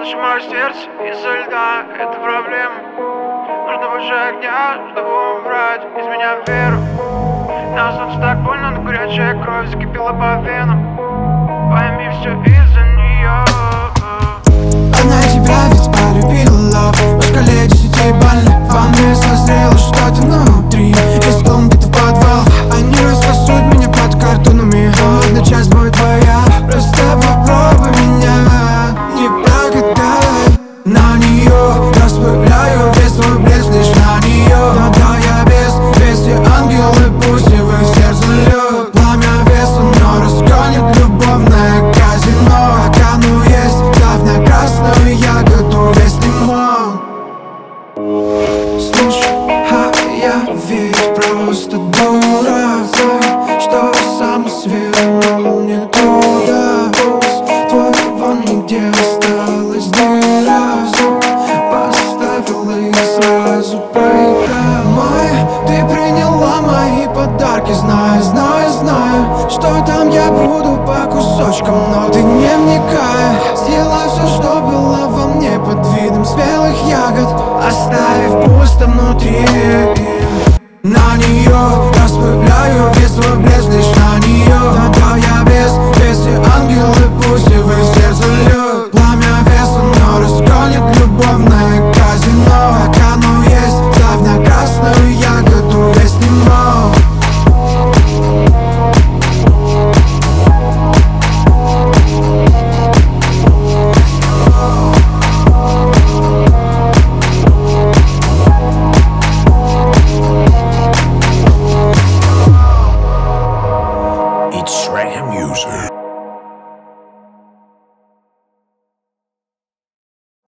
Слышу мое сердце из-за льда, это проблема. Нужно больше огня, чтобы убрать из меня веру. На солнце так больно, но горячая кровь закипела по венам. Пойми, все из-за нее. Она тебя ведь полюбила по шкале 10-бальной. В ванной созрело что-то внутри, из комнаты в подвал. Они распасут меня под картонами, одна часть будет твоя. Просто попробуй меня не прогадай. На нее распыляю весь свой блеск лишь на нее. Тогда я без вести, ангелы пусть и в их сердце льют пламя веса, но разгонит любовное казино. Пока ну есть, ставь на красную ягоду весь лимон. Слушай, а я ведь просто дура. Знаю, что сам свернул не туда. Пусть твоего нигде осталась дыра. Поставил и сразу проиграл. Ты приняла мои подарки. Знаю, что там я буду по кусочкам, но ты не мне